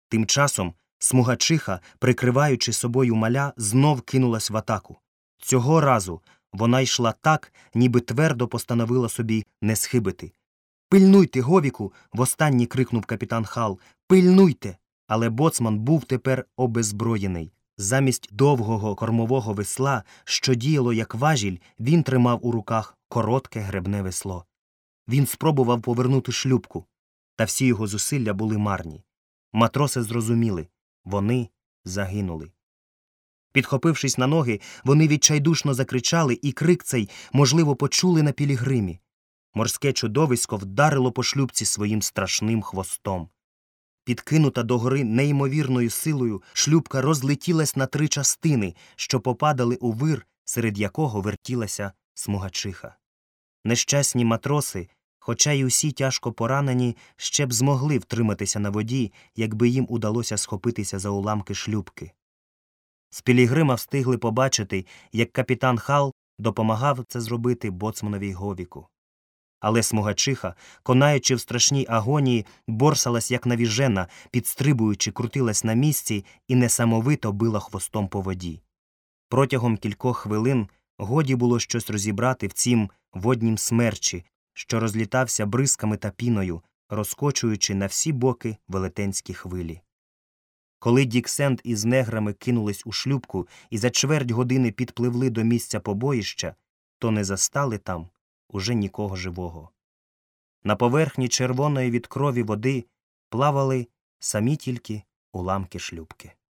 Тим часом Смугачиха, прикриваючи собою маля, знов кинулась в атаку. Цього разу вона йшла так, ніби твердо постановила собі не схибити. «Пильнуйте, Говіку!» – востаннє крикнув капітан Хал. «Пильнуйте!» Але боцман був тепер обезброєний. Замість довгого кормового весла, що діяло як важіль, він тримав у руках коротке гребне весло. Він спробував повернути шлюпку, та всі його зусилля були марні. Матроси зрозуміли – вони загинули. Підхопившись на ноги, вони відчайдушно закричали, і крик цей, можливо, почули на Пілігримі. Морське чудовисько вдарило по шлюпці своїм страшним хвостом. Підкинута догори неймовірною силою, шлюпка розлетілась на 3 частини, що попадали у вир, серед якого вертілася Смугачиха. Нещасні матроси, хоча й усі тяжко поранені, ще б змогли втриматися на воді, якби їм удалося схопитися за уламки шлюпки. З Пілігрима встигли побачити, як капітан Хал допомагав це зробити боцманові Говіку. Але Смугачиха, конаючи в страшній агонії, борсалась як навіжена, підстрибуючи, крутилась на місці і несамовито била хвостом по воді. Протягом кількох хвилин годі було щось розібрати в цім воднім смерчі, що розлітався бризками та піною, розкочуючи на всі боки велетенські хвилі. Коли Дік Сенд із неграми кинулись у шлюпку і за чверть години підпливли до місця побоїща, то не застали там уже нікого живого. На поверхні червоної від крові води плавали самі тільки уламки шлюпки.